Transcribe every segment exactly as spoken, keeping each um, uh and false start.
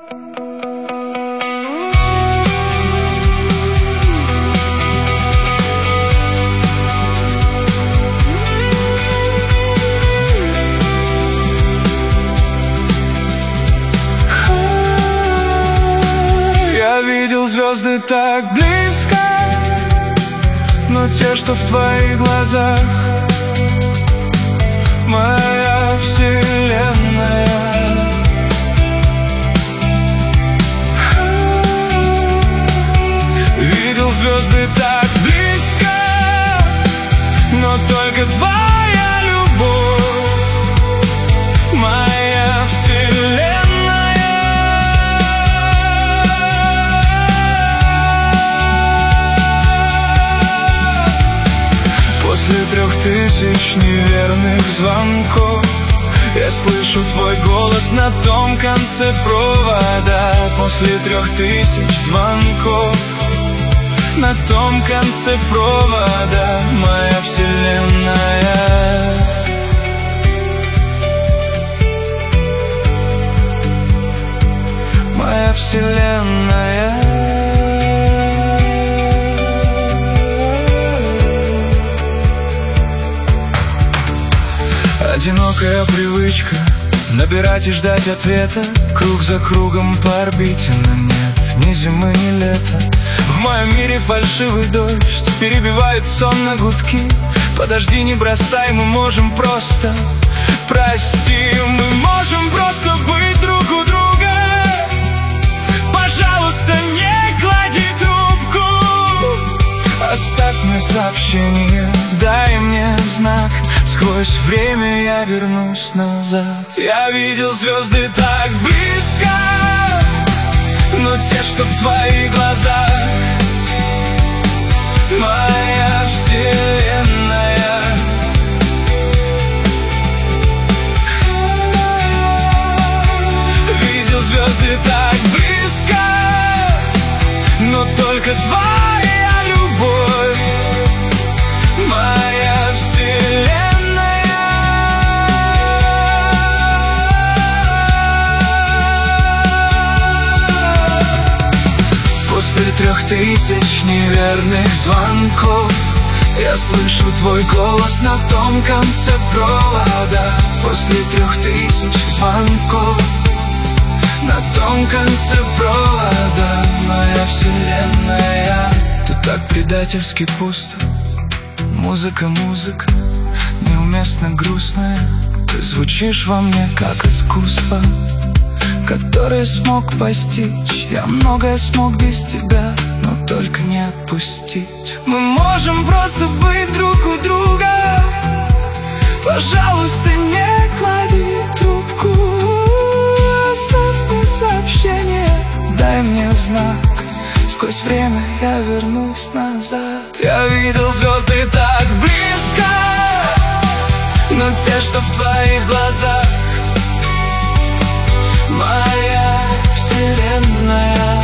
Я видел звезды так близко, но те, что в твоих глазах, моя вселенная. Видел звезды так близко, но только твоя любовь, моя вселенная. После трех тысяч неверных звонков я слышу твой голос на том конце провода. После трех тысяч звонков на том конце провода, моя вселенная. Моя вселенная. Одинокая привычка набирать и ждать ответа, круг за кругом по орбите, но нет ни зимы, ни лета. В моем мире фальшивый дождь перебивает сон на гудки. Подожди, не бросай, мы можем просто, прости, мы можем просто быть друг у друга. Пожалуйста, не клади трубку, оставь мне сообщение, дай мне знак. Сквозь время я вернусь назад. Я видел звезды так близко, но те, что в твоих глазах, моя вселенная. Видел звезды так близко, но только твоя любовь, моя вселенная. После трех тысяч неверных звонков я слышу твой голос на том конце провода. После трех тысяч звонков на том конце провода, моя вселенная. Тут так предательски пусто. Музыка, музыка, неуместно грустная. Ты звучишь во мне как искусство, который смог постичь. Я многое смог без тебя, но только не отпустить. Мы можем просто быть друг у друга. Пожалуйста, не клади трубку, оставь мне сообщение, дай мне знак. Сквозь время я вернусь назад. Я видел звезды так близко, но те, что в твоих глазах, моя вселенная.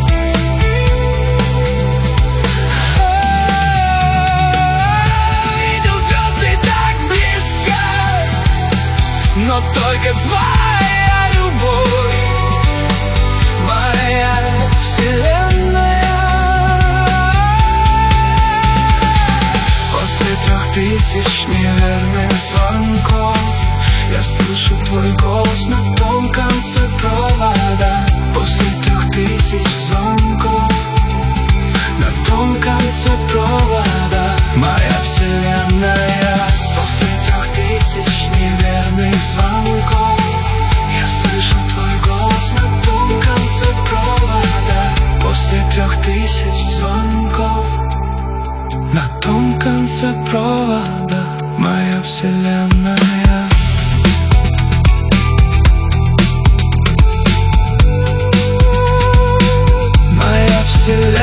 Видел звезды так близко, но только твоя любовь, моя вселенная. После трех тысяч неверных звонков я слышу твой голос на том конце провода. После трех тысяч звонков на том конце провода, моя вселенная. После трех тысяч неверных звонков я слышу твой голос на том конце провода. После трех тысяч звонков на том конце провода, моя вселенная. Моя вселенная.